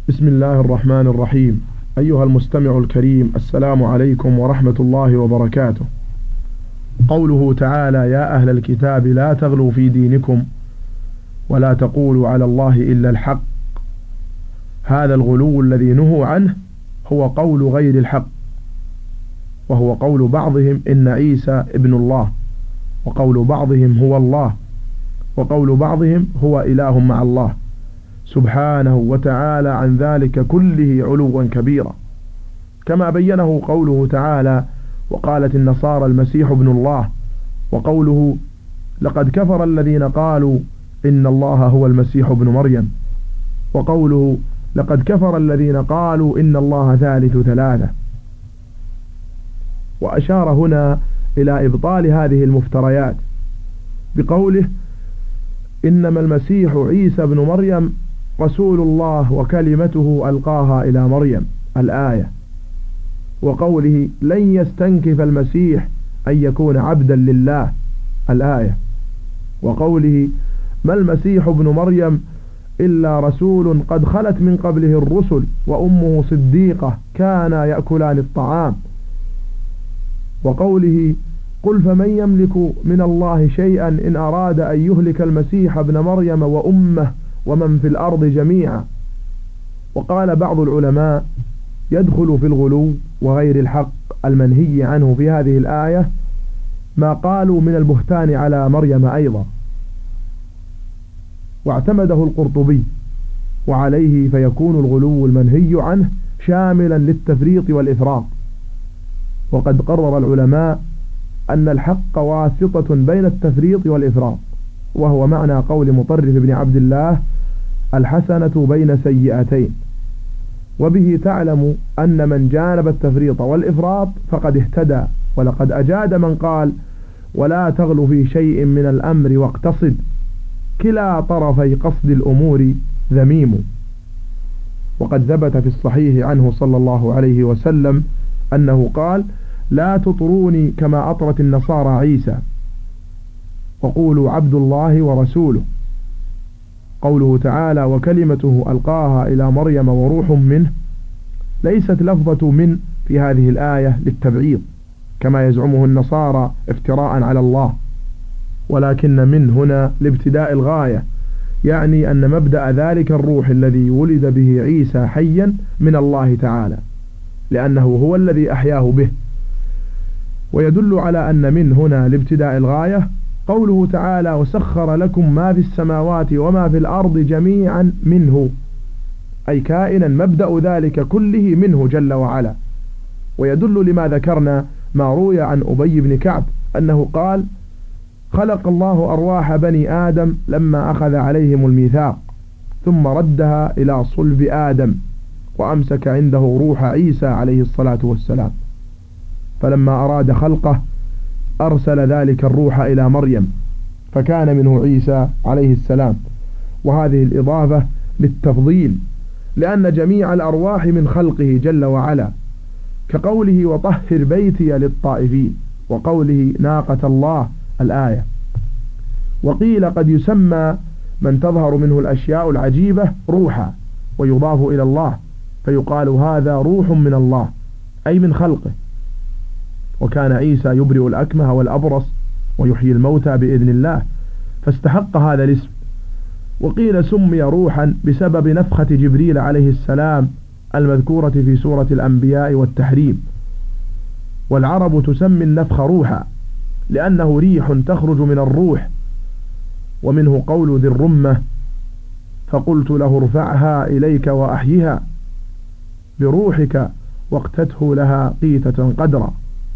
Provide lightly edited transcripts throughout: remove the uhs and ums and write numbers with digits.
بسم الله الرحمن الرحيم. أيها المستمع الكريم، السلام عليكم ورحمة الله وبركاته. قوله تعالى: يا أهل الكتاب لا تغلوا في دينكم ولا تقولوا على الله إلا الحق. هذا الغلو الذي نهوا عنه هو قول غير الحق، وهو قول بعضهم إن عيسى ابن الله، وقول بعضهم هو الله، وقول بعضهم هو إله مع الله سبحانه وتعالى عن ذلك كله علوا كبيرا، كما بينه قوله تعالى: وقالت النصارى المسيح ابن الله، وقوله: لقد كفر الذين قالوا إن الله هو المسيح ابن مريم، وقوله: لقد كفر الذين قالوا إن الله ثالث ثلاثة. وأشار هنا إلى إبطال هذه المفتريات بقوله: إنما المسيح عيسى ابن مريم رسول الله وكلمته ألقاها إلى مريم، الآية. وقوله: لن يستنكف المسيح أن يكون عبدا لله، الآية. وقوله: ما المسيح ابن مريم إلا رسول قد خلت من قبله الرسل وأمه صديقة كانا يأكلان الطعام. وقوله: قل فمن يملك من الله شيئا إن أراد أن يهلك المسيح ابن مريم وأمه ومن في الأرض جميعا. وقال بعض العلماء: يدخل في الغلو وغير الحق المنهي عنه في هذه الآية ما قالوا من البهتان على مريم أيضا، واعتمده القرطبي، وعليه فيكون الغلو المنهي عنه شاملا للتفريط والإفراط. وقد قرر العلماء أن الحق واسطة بين التفريط والإفراط، وهو معنى قول مطرف بن عبد الله: الحسنة بين سيئتين. وبه تعلم أن من جانب التفريط والإفراط فقد اهتدى، ولقد أجاد من قال: ولا تغل في شيء من الأمر واقتصد، كلا طرفي قصد الأمور ذميم. وقد ثبت في الصحيح عنه صلى الله عليه وسلم أنه قال: لا تطروني كما أطرت النصارى عيسى، وقولوا عبد الله ورسوله. قوله تعالى: وكلمته ألقاها إلى مريم وروح منه، ليست لفظة من في هذه الآية للتبعيض كما يزعمه النصارى افتراء على الله، ولكن من هنا لابتداء الغاية، يعني أن مبدأ ذلك الروح الذي ولد به عيسى حيا من الله تعالى، لأنه هو الذي أحياه به. ويدل على أن من هنا لابتداء الغاية قوله تعالى: وسخر لكم ما في السماوات وما في الأرض جميعا منه، أي كائنا مبدأ ذلك كله منه جل وعلا. ويدل لما ذكرنا ما روي عن أبي بن كعب أنه قال: خلق الله أرواح بني آدم لما أخذ عليهم الميثاق، ثم ردها إلى صلب آدم، وأمسك عنده روح عيسى عليه الصلاة والسلام، فلما أراد خلقه أرسل ذلك الروح إلى مريم، فكان منه عيسى عليه السلام. وهذه الإضافة للتفضيل، لأن جميع الأرواح من خلقه جل وعلا، كقوله: وطهر بيتي للطائفين، وقوله: ناقة الله، الآية. وقيل قد يسمى من تظهر منه الأشياء العجيبة روحا، ويضاف إلى الله، فيقال هذا روح من الله، أي من خلقه. وكان عيسى يبرئ الأكمه والأبرص ويحيي الموتى بإذن الله، فاستحق هذا الاسم. وقيل سمي روحا بسبب نفخة جبريل عليه السلام المذكورة في سورة الأنبياء والتحريم. والعرب تسمي النفخ روحا لأنه ريح تخرج من الروح. ومنه قول ذي الرمة: فقلت له ارفعها إليك وأحيها بروحك واقتته لها قيتة قدرا.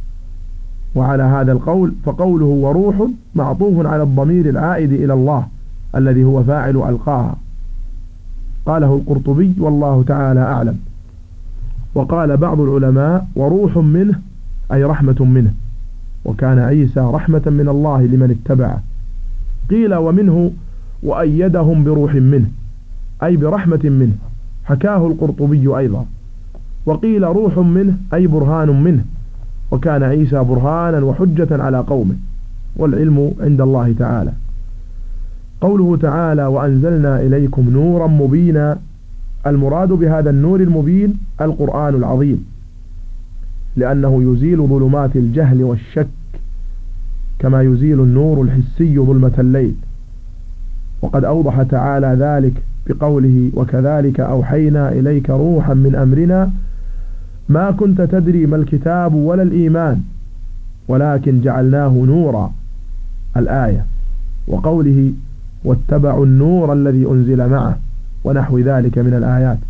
وعلى هذا القول فقوله وروح معطوف على الضمير العائد إلى الله الذي هو فاعل ألقاها. قاله القرطبي والله تعالى أعلم. وقال بعض العلماء: وروح منه أي رحمة منه، وكان عيسى رحمة من الله لمن اتبعه. قيل ومنه وأيدهم بروح منه أي برحمة منه، حكاه القرطبي أيضا. وقيل روح منه أي برهان منه، وكان عيسى برهانا وحجة على قومه، والعلم عند الله تعالى. قوله تعالى: وأنزلنا إليكم نورا مبينا، المراد بهذا النور المبين القرآن العظيم، لأنه يزيل ظلمات الجهل والشك كما يزيل النور الحسي ظلمة الليل. وقد أوضح تعالى ذلك بقوله: وكذلك أوحينا إليك روحا من أمرنا ما كنت تدري ما الكتاب ولا الإيمان ولكن جعلناه نورا، الآية. وقوله: واتبعوا النور الذي أنزل معه، ونحو ذلك من الآيات.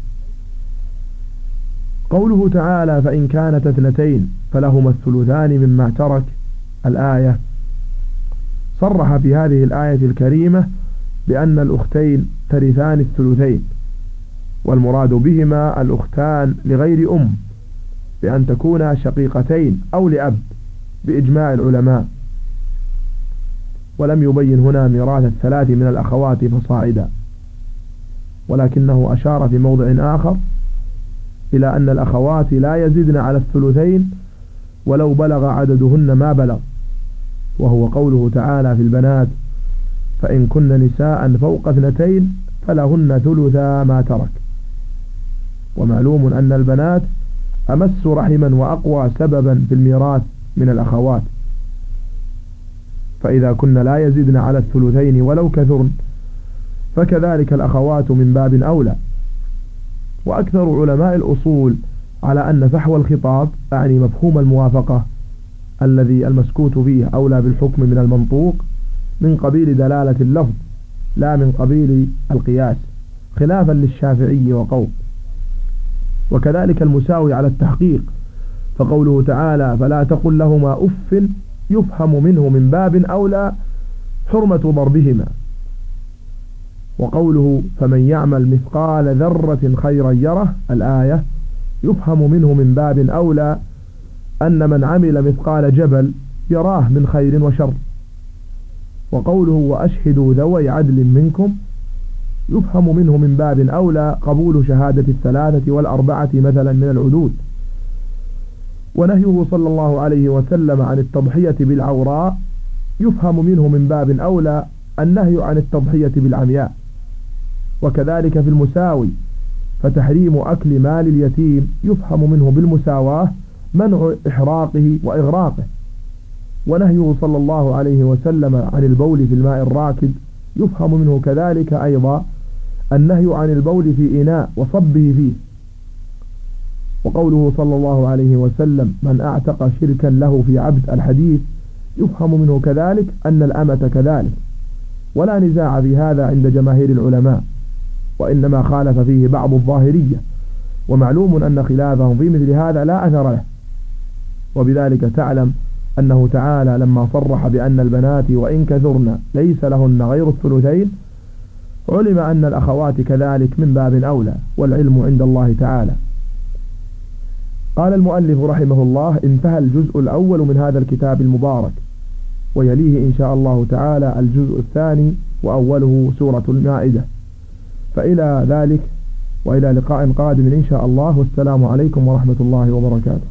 قوله تعالى: فإن كانت اثنتين فلهما الثلثان مما ترك، الآية، صرح في هذه الآية الكريمة بأن الأختين ترثان الثلثين، والمراد بهما الأختان لغير أم، بأن تكونا شقيقتين أو لأب بإجماع العلماء. ولم يبين هنا ميراث الثلاث من الأخوات فصاعدا، ولكنه أشار في موضع آخر إلى أن الأخوات لا يزدن على الثلثين ولو بلغ عددهن ما بلغ، وهو قوله تعالى في البنات: فإن كن نساء فوق اثنتين فلهن ثلثا ما ترك. ومعلوم أن البنات أمس رحما وأقوى سببا في الميراث من الأخوات، فإذا كن لا يزدن على الثلثين ولو كثرن فكذلك الأخوات من باب أولى. وأكثر علماء الأصول على أن فحوى الخطاب أعني مفهوم الموافقة الذي المسكوت فيه أولى بالحكم من المنطوق من قبيل دلالة اللفظ لا من قبيل القياس، خلافا للشافعي وقوم. وكذلك المساوي على التحقيق، فقوله تعالى: فلا تقل لهما أف يفهم منه من باب أولى حرمة ضربهما. وقوله: فمن يعمل مثقال ذرة خيرا يره، الآية، يفهم منه من باب أولى أن من عمل مثقال جبل يراه من خير وشر. وقوله: وأشهدوا ذوي عدل منكم، يفهم منه من باب أولى قبول شهادة الثلاثة والأربعة مثلا من العدود. ونهيه صلى الله عليه وسلم عن التضحية بالعوراء يفهم منه من باب أولى النهي عن التضحية بالعمياء. وكذلك في المساوي، فتحريم أكل مال اليتيم يفهم منه بالمساواة منع إحراقه وإغراقه. ونهيه صلى الله عليه وسلم عن البول في الماء الراكد يفهم منه كذلك أيضا النهي عن البول في إناء وصبه فيه. وقوله صلى الله عليه وسلم: من أعتق شركا له في عبد، الحديث، يفهم منه كذلك أن الأمة كذلك. ولا نزاع في هذا عند جماهير العلماء، وإنما خالف فيه بعض الظاهرية، ومعلوم أن خلافهم في مثل هذا لا أثر له. وبذلك تعلم أنه تعالى لما صرح بأن البنات وإن كثرن ليس لهن غير الثلثين، علم أن الأخوات كذلك من باب أولى، والعلم عند الله تعالى. قال المؤلف رحمه الله: انتهى الجزء الأول من هذا الكتاب المبارك، ويليه إن شاء الله تعالى الجزء الثاني وأوله سورة المائدة. فإلى ذلك وإلى لقاء قادم إن شاء الله، والسلام عليكم ورحمة الله وبركاته.